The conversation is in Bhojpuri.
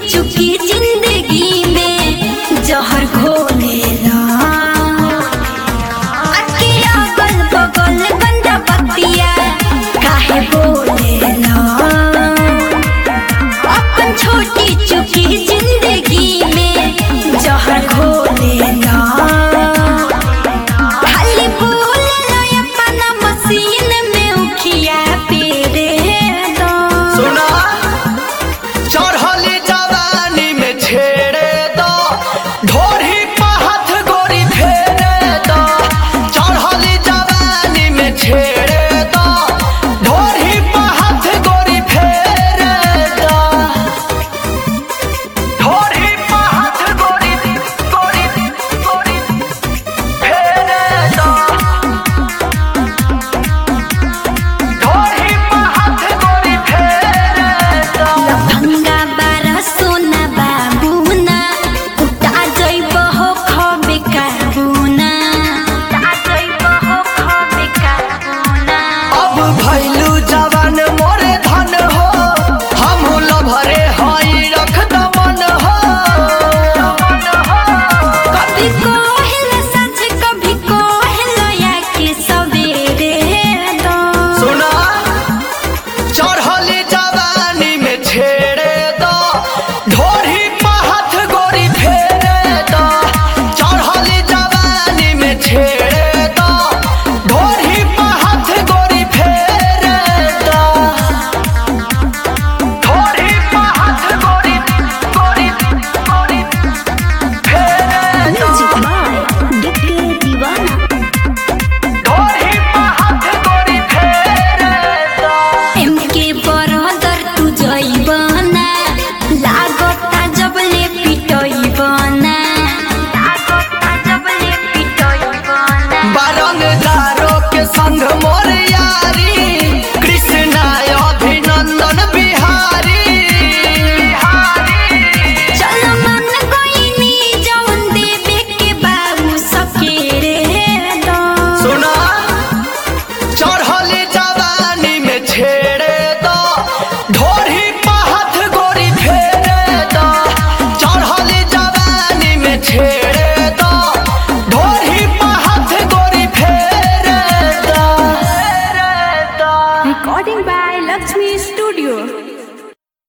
चुकी जिंदगी में जहर घोलेला अकेला अगल बगल गंदा बतिया काहे बोलेला अपन छोटी चुकी जिंदगी में जहर घोलेला खाली बोलेला अपना मशीन में उखिया पेरे दो सुना चढ़ली जवानी में छेड़े दो ढोरी पे हाथ गोरी फेरे दो चढ़ली जवानी में छेड़े दो ढोरी पे हाथ गोरी फेरे दो ढोरी पे हाथ गोरी गोरी गोरी फेरे दो ढोरी पे हाथ गोरी फेरे दो लफंगा बारा सोना बाबूना उठा जइब हो खबे काबूना उठा जइब हो खबे काबूना अब भैलू जवान मोरे धन हो हम लभरे हई रख दमन हो कभी कोहल सच कभी कोहल या के सवेरे दो सुना चढ़ली जवानी में छेड़े दो ढोरी पे हाथ गोरी फेरे दो चढ़ली जवानी में छेड़े दो ढोरी पे हाथ गोरी फेरे दो ढोरी पे हाथ गोरी गोरी गोरी फेरे दो डिके दीवाना ढोरी पे हाथ गोरी फेरे दो एमके बरदर तू जइबना लागता जबले पिटइबना लागता जबले पिटइबना बारंगदारों के संग मोर यारी कृष्णा अभिनंदन बिहारी चल मन कोइनी जवन देवे के बाबू सकेरे दो सुना चढ़ली जवानी में छेड़े दो ढोरी पे हाथ गोरी फेरे दो चढ़ली जवानी में छेड़े दो ढोरी पे हाथ गोरी फेरे दो Recording by Lakshmi Studio.